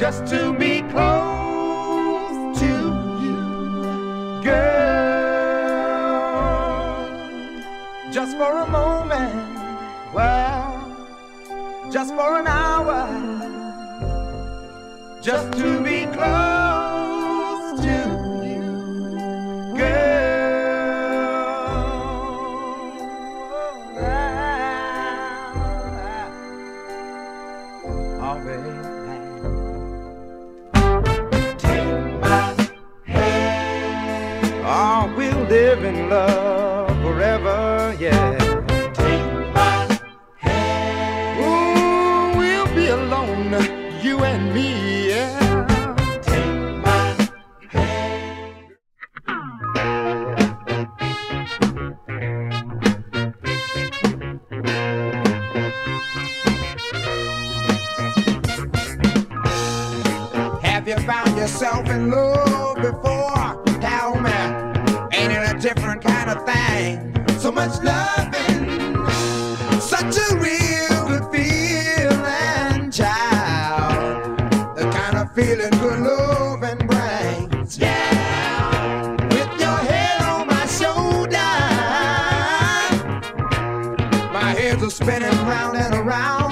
just to be close to you, girl. Just for a moment, well, just for an hour, just to be close to you, girl. Oh, baby. Oh, we'll live in love forever, yeah. Take my hand. Ooh, we'll be alone, you and me, yeah. Take my hand. Have you found yourself in love before? Tell me, ain't it a different kind of thing? So much loving, such a real good feeling, child. The kind of feeling good loving brings. Yeah, with your head on my shoulder, my head's a spinning round and around.